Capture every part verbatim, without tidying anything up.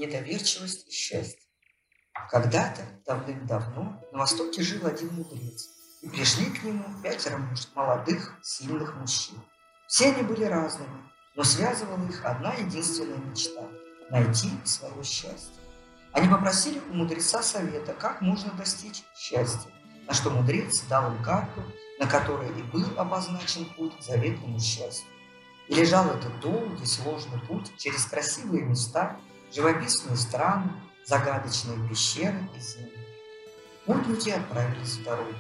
недоверчивость и счастье. Когда-то, давным-давно, на Востоке жил один мудрец, и пришли к нему пятеро муж, молодых, сильных мужчин. Все они были разными, но связывала их одна единственная мечта – найти свое счастье. Они попросили у мудреца совета, как можно достичь счастья, на что мудрец дал им карту, на которой и был обозначен путь к заветному счастью. И лежал этот долгий, сложный путь через красивые места, живописные страны, загадочные пещеры и земли. Путники отправились в дорогу.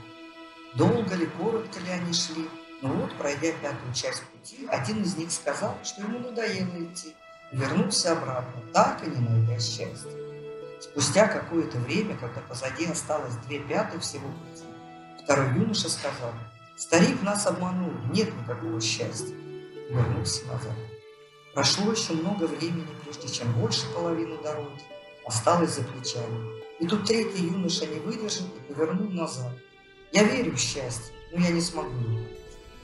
Долго ли, коротко ли они шли, но вот, пройдя пятую часть пути, один из них сказал, что ему надоело идти, и вернулся обратно, так и не найдя счастья. Спустя какое-то время, когда позади осталось две пятых всего пути, второй юноша сказал: «Старик нас обманул, нет никакого счастья», и вернулся назад. Прошло еще много времени, прежде чем больше половины дороги осталось за плечами. И тут третий юноша не выдержал и повернул назад. «Я верю в счастье, но я не смогу его найти».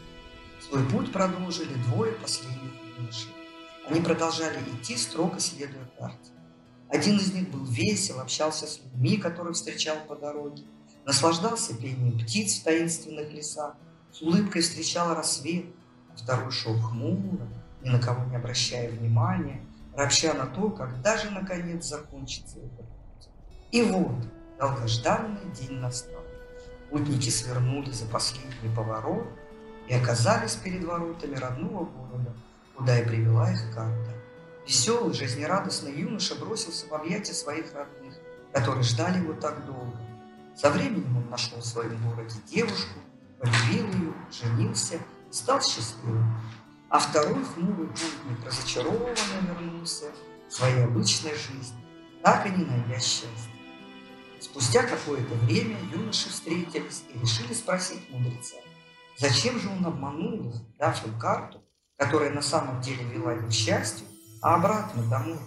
Свой путь продолжили двое последних юношей. Они продолжали идти, строго следуя карте. Один из них был весел, общался с людьми, которых встречал по дороге, наслаждался пением птиц в таинственных лесах, с улыбкой встречал рассвет, а второй шел хмуро, ни на кого не обращая внимания, ропща на то, когда же наконец закончится этот путь. И вот долгожданный день настал. Путники свернули за последний поворот и оказались перед воротами родного города, куда и привела их карта. Веселый, жизнерадостный юноша бросился в объятия своих родных, которые ждали его так долго. Со временем он нашел в своем городе девушку, полюбил ее, женился и стал счастливым. А второй хмурый путник разочарованно вернулся в своей обычной жизни, так и не найдя счастья. Спустя какое-то время юноши встретились и решили спросить мудреца, зачем же он обманул их, дав им карту, которая на самом деле вела их к счастью, а обратно домой.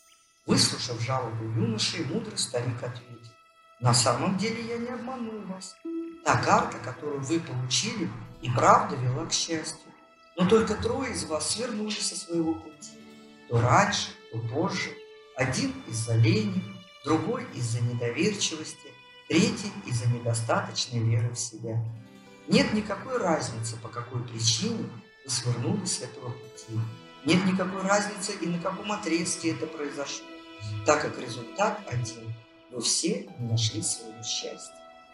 Выслушав жалобу юноши, мудрый старик ответил: «На самом деле я не обманул вас. Та карта, которую вы получили, и правда вела к счастью. Но только трое из вас свернули со своего пути. То раньше, то позже. Один из-за лени, другой из-за недоверчивости, третий из-за недостаточной веры в себя. Нет никакой разницы, по какой причине вы свернули с этого пути. Нет никакой разницы и на каком отрезке это произошло, так как результат один – вы все не нашли своего счастья».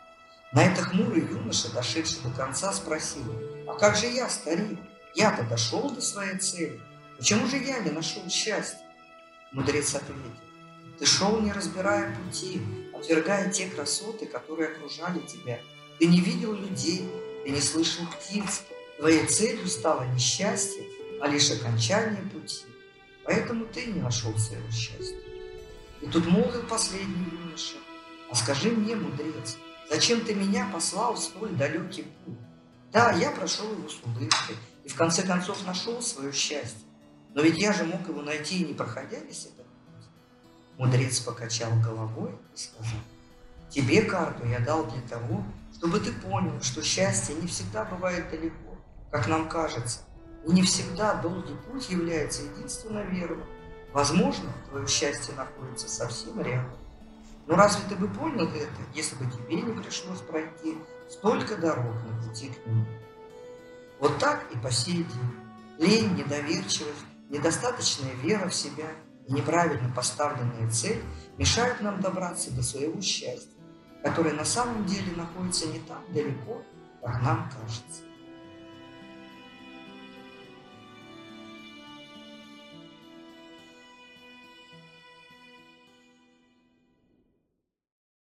На это хмурый юноша, дошедший до конца, спросил: «А как же я, старик? Я-то дошел до своей цели. Почему же я не нашел счастья?» Мудрец ответил: «Ты шел, не разбирая пути, отвергая те красоты, которые окружали тебя. Ты не видел людей, ты не слышал птиц. Твоей целью стало не счастье, а лишь окончание пути. Поэтому ты не нашел своего счастья». И тут молвил последний юноша: «А скажи мне, мудрец, зачем ты меня послал в столь далекий путь? Да, я прошел его с улыбкой и в конце концов нашел свое счастье. Но ведь я же мог его найти, и не проходя весь этот путь». Мудрец покачал головой и сказал: «Тебе карту я дал для того, чтобы ты понял, что счастье не всегда бывает далеко, как нам кажется, и не всегда долгий путь является единственно верным. Возможно, твое счастье находится совсем рядом. Но разве ты бы понял это, если бы тебе не пришлось пройти столько дорог на пути к нему?» Вот так и по сей день. Лень, недоверчивость, недостаточная вера в себя и неправильно поставленная цель мешают нам добраться до своего счастья, которое на самом деле находится не так далеко, как нам кажется.